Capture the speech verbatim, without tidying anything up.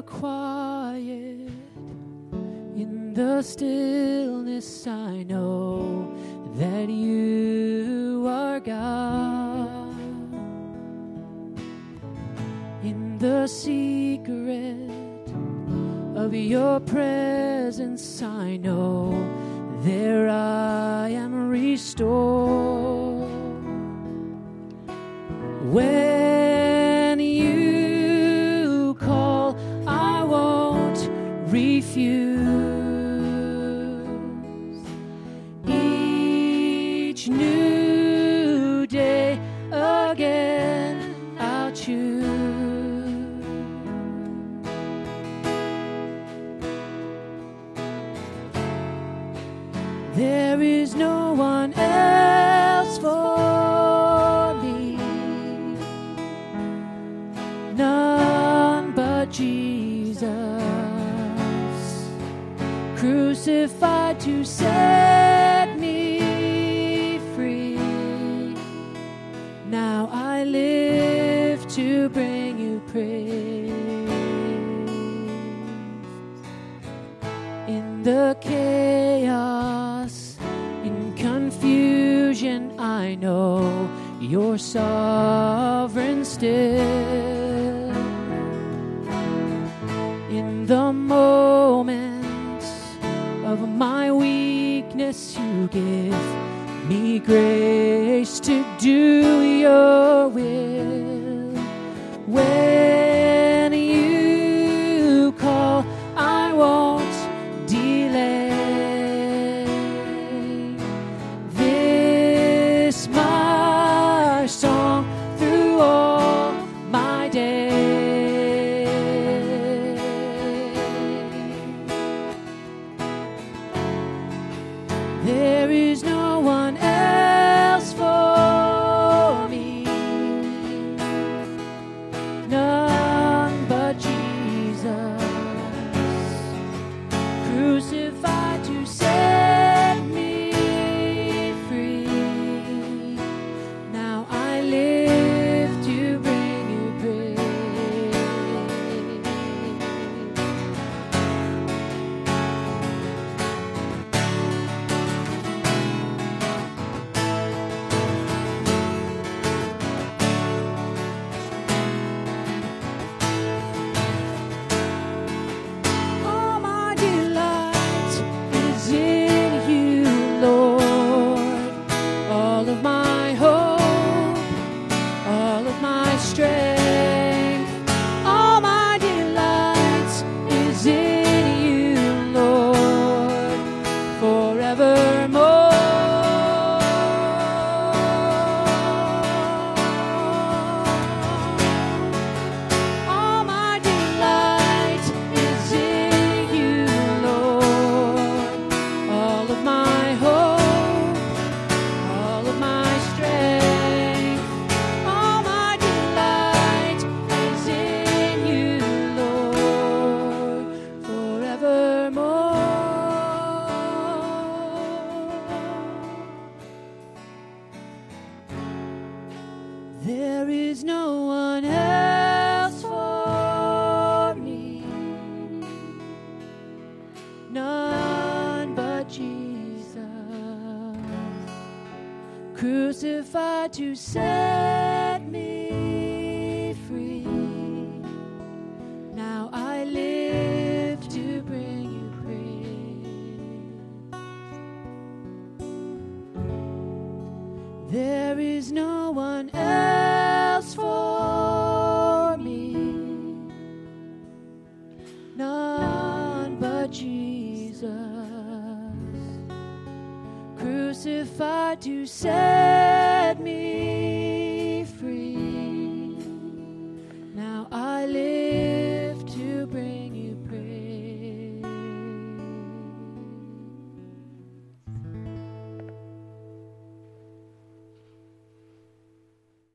quiet, in the stillness I know that you are God. In the secret of your presence I know there I am restored. When you call, I won't refuse. Each new day again I'll choose. There is no one else for me, none but Jesus, crucified to set me free. Now I live to bring you praise. In the chaos, in confusion, I know you're sovereign still. In the moments of my weakness, you give me grace to do your will. When you call, I won't delay. This my song through all my days. There is no one else for me, none but Jesus, crucified to set me free. Now I live to bring you praise. All my delight is in you, Lord. All of my hope, all of my strength, all my delight is in you, Lord, forevermore. All my delight is in you, Lord. All of my hope, all of my strength, all my delight is in you, Lord, forevermore. There is no one else for me, none but Jesus, crucified to set me free. Now I live to bring you praise. There is no one else for me, none but Jesus, crucified to set me free.